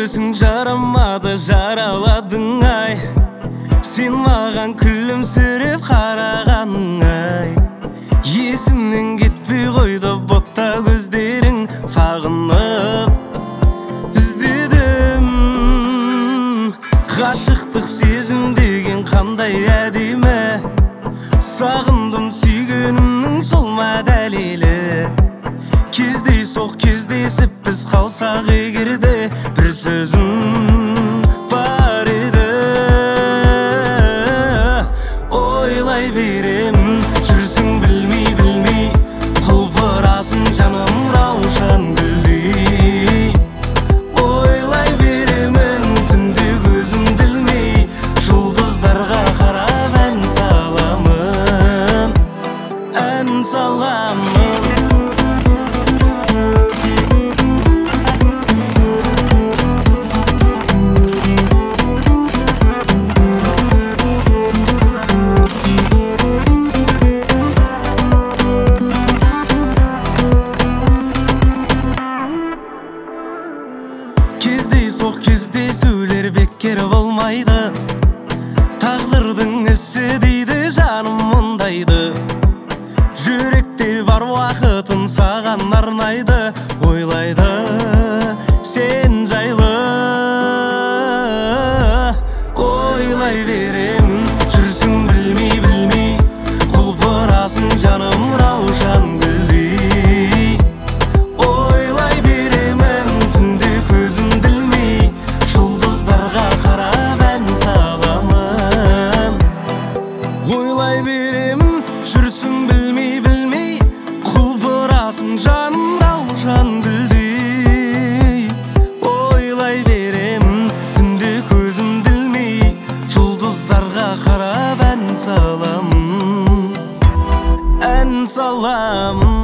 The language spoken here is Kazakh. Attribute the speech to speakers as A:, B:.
A: Өзің жарамады, жараладың ай. Сен маған күлімсіреп қарағаның ай. Есімнен кетпей қойды ботта көздерің. Сағынып іздедім. Ғашықтық сезім деген қандай әдемі. Сағындым сүйгенімнің сол ма дәлелі. Кездейсоқ кездесіп біз қалсақ егерде, бір сөзім бар еді. Ойлай берем, жүрсің білмей, құлпырасың жаным раушан гүлдей. Ойлай беремін, түнде көзім білмей, жұлдыздарға қарап ән саламын, ән саламын. Кездейсоқ кездесулер бекер болмайды. Тағдырдың ісі дейді жаным мұндайды. Жүректе бар уақытын саған арнайды. Ойлайды сен жайлы. Ойлай берем, жүрсің білмей, құлпырасың жаным раушан гүлдей. Ойлай беремін, түнде көзім білмей, жұлдыздарға қарап ән саламын. Ойлай беремін, жүрсің білмей, құлпырасың жаным раушан гүлдей. Ойлай беремін, түнде көзім білмей, жұлдыздарға қарап ән саламын, ән саламын.